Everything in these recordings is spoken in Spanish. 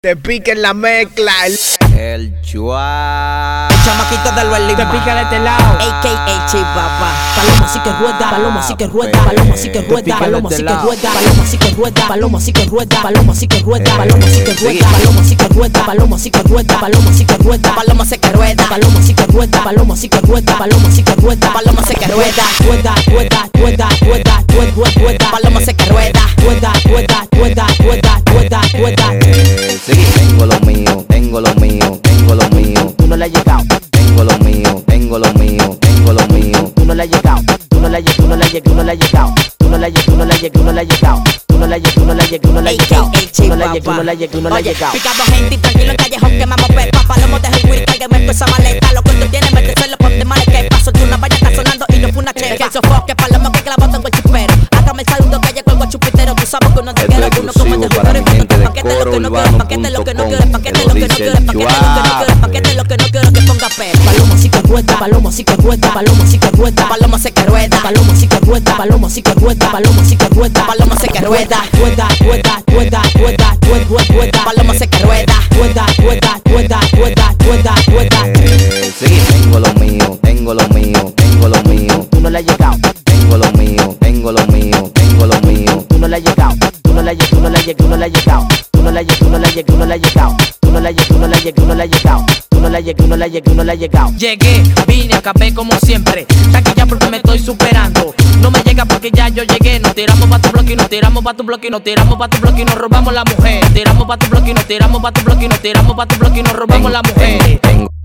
Te pica en la mezcla. El Chua. El chamaquito del Berlín. Te pica de este lado. A.K.A. Chipapa. Paloma sí que rueda, paloma sí que rueda, paloma sí que rueda, paloma sí que rueda, paloma sí que rueda, paloma sí que rueda, paloma sí que rueda, paloma sí que rueda, paloma sí que rueda, paloma sí que rueda, paloma sí que rueda, paloma sí que rueda, paloma sí que rueda, paloma sí que rueda, paloma sí que rueda, paloma sí que rueda, rueda, rueda, rueda, rueda, rueda, rueda, paloma sí que rueda, rueda, rueda, rueda, rueda, rueda, rueda. Sí, tengo lo mío, tengo lo mío, tengo lo mío. Tú no le has llegado. Tengo lo mío, tengo lo mío, tengo lo mío. Tú no le has llegado. Tú no le has llegado. Tú no le has llegado. Tú no le has llegado. Tú no le has llegado. Tú no le has llegado. Tú no le has llegado. Tú no le has llegado. Tú no le has llegado. Tú no le has llegado. Tú no le has llegado. Tú no le has llegado. Picando gente y tranquilo en callejón quemamos pepa. Palomo de Hellway, cállame en esa maleta. Lo que tú tienes, méteselo, ponte mal que paso. Tú una valla está sonando y no fue una checa. El sofoque, palomo que clavó tengo el chipero. Hágame el saludo que llegó el chupitero. Tú sabes que uno te quiere, uno como te juro. Paquete lo que no quiero, paquete lo que no quiero, paquete lo que no quiero, paquete lo que no quiero, paquete lo que no quiero que ponga pelo. Paloma sí que rueda, paloma sí que rueda, paloma sí que rueda, Paloma se que rueda, paloma sí que rueda, paloma sí que rueda, paloma sí que rueda, paloma se que rueda, rueda, rueda, rueda, rueda, rueda, rueda, paloma se que rueda, rueda, rueda, rueda, rueda, rueda, rueda. Sí, tengo lo mío, tengo lo mío, tengo lo mío. Tú no le has llegado. Tengo lo mío, tengo lo mío, tengo lo mío. Tú no le has llegado. Tú no le has llegado. Tú no le has llegado. Tú no le has llegado. Tú no le has llegado. Tú no le has llegado. Tú no le has llegado. Tú no le has llegado. Tú no le has llegado. Tú no le has llegado. Tú no le has llegado. Tú no le has llegado. Tú no le has llegado. Llegué, vine, acabé como siempre. Taquilla porque me estoy superando. No me llega porque ya yo llegué. Nos tiramos pa' tu bloque y nos tiramos pa' tu bloque y nos tiramos pa' tu bloque y nos robamos la mujer. Tiramos pa' tu bloque y nos tiramos pa' tu bloque y nos tiramos pa' tu bloque y nos robamos la mujer.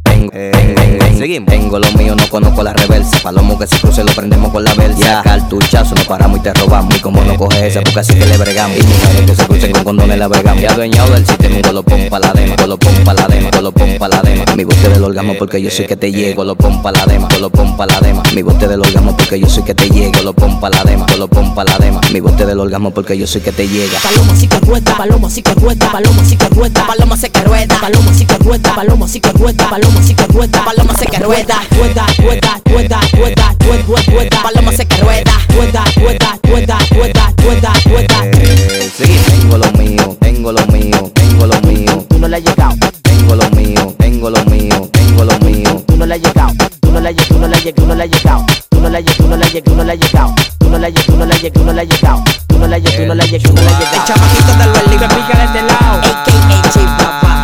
Seguimos. Tengo lo mío, no conozco la reversa. Palomo que se cruce lo prendemos con la versa. Yeah. Cartuchazo, nos paramos y te robamos. Y como no coge esa, porque así que le bregamos. Y mujeres que se crucen con condones la bregamos. Ya adueñado del sistema, un golopón pa' la dema. Golopón pa' la dema, golopón pa' la dema. Mi bote del orgasmo porque yo soy que te llego. Golopón pa' la dema, golopón pa' la dema. Mi bote del orgasmo porque yo soy que te llego. Golopón pa' la dema, golopón pa' la dema. Mi bote del orgasmo porque yo soy que te llega. Paloma sí que rueda, paloma sí que rueda, paloma sí que rueda, Paloma se que rueda, paloma sí que rueda, paloma sí que rueda, paloma sí que rueda, paloma se que rueda, rueda, rueda, rueda, rueda, rueda, rueda, paloma se que rueda, rueda, rueda, rueda, rueda, rueda, rueda. Sí, tengo lo mío, tengo lo mío, tengo lo mío. Tú no le has llegado. Tengo lo mío, tengo lo mío, tengo lo mío. Tú no le has llegado. Tú no le has llegado. Tú no le has llegado. Tú no le has llegado. Tú no le has llegado. Tú no le has llegado. Tú no le has llegado. Tú no le has llegado. Tú no le has llegado. Tú no le has llegado. Tú no le has llegado. Tú no le has llegado. Tú no le has llegado. el chamaquito del Berlín. Te pica de este lado. A.K.A. Chipapa.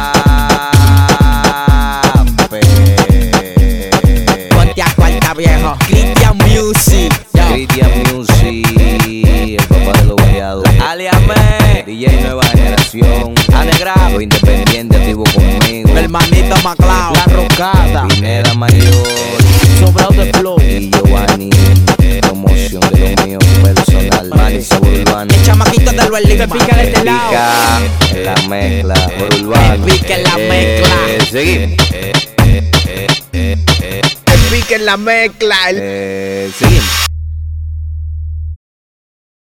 Ponte a cuarta, viejo. Christian Music. Christian Music, el papá de los variados. Aliame. DJ nueva generación. Alegrado. Lo independiente activo conmigo. Mi hermanito MacLeod. La rocada. Pineda Mayor. Sobrado de flow. Y Giovanni. Promoción de lo mío personal. Manny Sabor Urbano. El chamaquito del Berlín. Te pica de este lado. Pica en la mezcla. Por Urbano. Pica en la mezcla. Seguimos. Te pica en la mezcla. Seguimos.